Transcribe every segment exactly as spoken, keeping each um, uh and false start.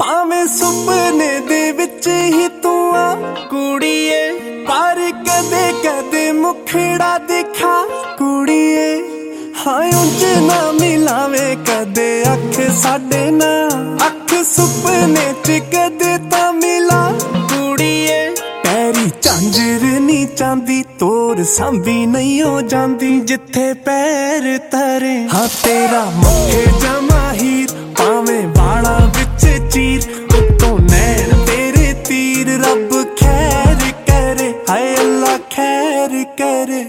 ਭਾਵੇਂ ਸੁਪਨੇ ਦੇ ਵਿੱਚ ਹੀ ਤੂੰ ਆ ਕੁੜੀਏ, ਪਰ ਕਦੇ ਕਦੇ ਮੁਖੜਾ ਦਿਖਾ ਕੁੜੀਏ। ਹਾਂ ਉਂਝ ਨਾ ਮਿਲਾਵੇ ਕਦੇ ਅੱਖ ਸਾਡੇ ਨਾਲ, ਅੱਖ ਸੁਪਨੇ ਚ ਕਦੇ ਤਾਂ ਮਿਲਾ ਕੁੜੀਏ। ਪੈਰੀ ਝਾਂਜਰ ਨੀ ਚਾਂਦੀ, ਤੋਰ ਸਾਂਭੀ ਨਹੀਂ ਹੋ ਜਾਂਦੀ ਜਿੱਥੇ ਪੈਰ ਤਰੇ। ਹਾਂ ਤੇਰਾ ਮੁੱਖੇ ਜਮਾ ਹੀਰ, ਭਾਵੇਂ ਵਾਲਾਂ ਵਿੱਚ ਚੀਰ, ਉੱਤੋਂ ਨੈਣ ਤੇਰੇ ਤੀਰ। ਰੱਬ ਖੈਰ ਕਰੇ, ਹਾਏ ਅੱਲਾ ਖੈਰ ਕਰੇ।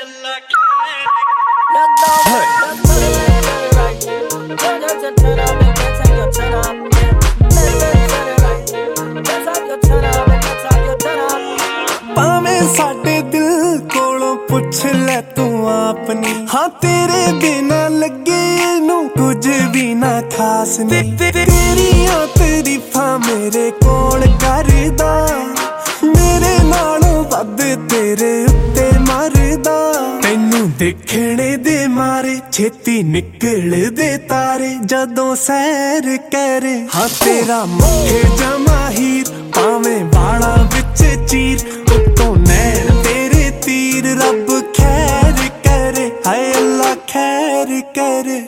ਭਾਵੇਂ ਸਾਡੇ ਦਿਲ ਕੋਲੋਂ ਪੁੱਛ ਲੈ ਤੂੰ ਆਪਨੀ, ਹਾਂ ਤੇਰੇ ਬਿਨਾ ਲੱਗੇ ਨੂੰ ਕੁਝ ਵੀ ਨਾ ਖਾਸ ਨੀ। ਤੇਰੀਆਂ ਤਾਰੀਫਾਂ ਮੇਰੇ ਕੋਲ ਕਰਦਾ, ਮੇਰੇ ਨਾਲੋਂ ਵੱਧ ਤੇਰੇ ਉੱਤੇ ਮਰਦਾ। ਤੈਨੂੰ ਦੇਖਣੇ ਦੇ ਮਾਰੇ ਛੇਤੀ ਨਿਕਲਦੇ ਤਾਰੇ ਜਦੋਂ ਸੈਰ ਕਰੇ। ਹਾਂ ਤੇਰਾ ਮੁੱਖੇ ਜਮਾ ਹੀਰ, ਭਾਵੇਂ ਵਾਲਾਂ ਵਿੱਚ ਚੀਰ, ਉੱਤੋਂ ਨੈਣ ਤੇਰੇ ਤੀਰ। ਰੱਬ ਖੈਰ ਕਰੇ, ਹਾਏ ਅੱਲਾ ਖੈਰ ਕਰੇ।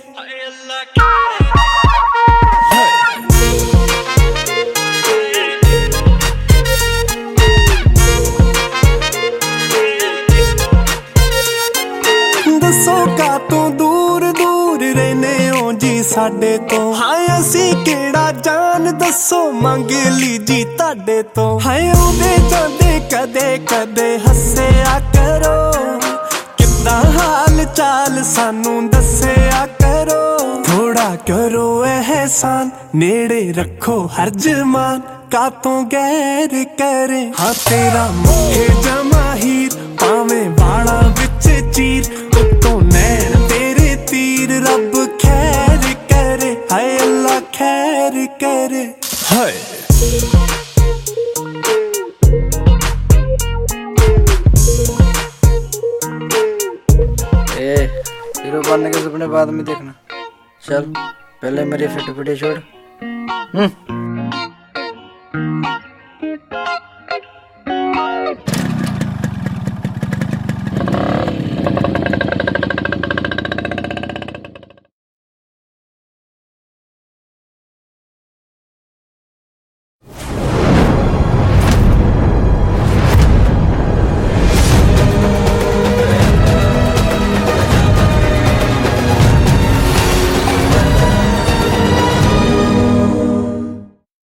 ਦੱਸੋ ਕਾਤੋਂ ਦੂਰ ਦੂਰ ਰਹਿੰਦੇ ਹੋ ਜੀ ਸਾਡੇ ਤੋਂ, ਹਾਏ ਅਸੀਂ ਕਿਹੜਾ ਜਾਨ ਦੱਸੋ ਮੰਗ ਲਈ ਜੀ ਤੁਹਾਡੇ ਤੋਂ। ਹਾਏ ਆਉਂਦੇ ਜਾਂਦੇ ਕਦੇ ਕਦੇ ਹੱਸਿਆ ਕਰੋ, ਕਿੱਦਾਂ ਹਾਲ ਚਾਲ ਸਾਨੂੰ ਦੱਸਿਆ ਕਰੋ। ਥੋੜਾ ਕਰੋ ਅਹਿਸਾਨ, ਨੇੜੇ ਰੱਖੋ ਹਰ ਜ਼ਮਾਨ, ਕਾਤੋਂ ਗੈਰ ਕਰੇ। ਹਾਂ ਤੇਰਾ ਮੁੱਖੇ ਜਮਾ ਹੀਰ, ਭਾਵੇਂ ਵਾਲਾਂ ਵਿੱਚ ਚੀਰ, ਉੱਤੋਂ ਨੈਣ ਤੇਰੇ ਤੀਰ। ਰੱਬ ਖੈਰ ਕਰੇ, ਹਾਏ ਅੱਲਾ ਖੈਰ ਕਰੇ। ਹਾਏ हीरो बनने के सपने बाद में देखना, चल पहले मेरी फिट फिटे छोड़।